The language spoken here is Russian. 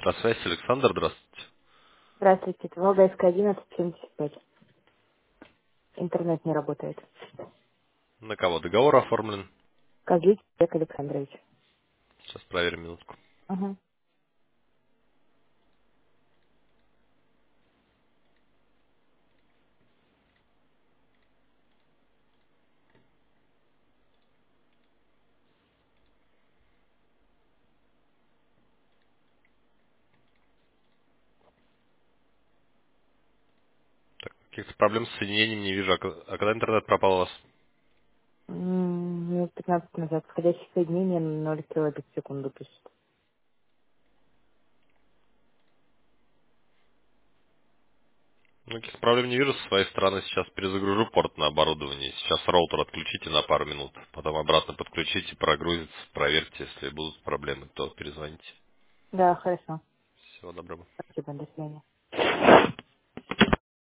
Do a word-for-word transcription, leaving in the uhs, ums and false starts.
Здравствуйте, Александр, здравствуйте. Здравствуйте, это Валдайская, одиннадцать семьдесят пять. Интернет не работает. На кого договор оформлен? Козлик Олег Александрович. Сейчас проверим минутку. Угу. Каких-то проблем с соединением не вижу. А ко- а когда интернет пропал у вас? Минут пятнадцать назад. Входящее соединение ноль килобит в секунду пишет. Ну, каких проблем не вижу. Со своей стороны сейчас перезагружу порт на оборудование. Сейчас роутер отключите на пару минут. Потом обратно подключите, прогрузится, проверьте. Если будут проблемы, то перезвоните. Да, хорошо. Всего доброго. Спасибо, до свидания.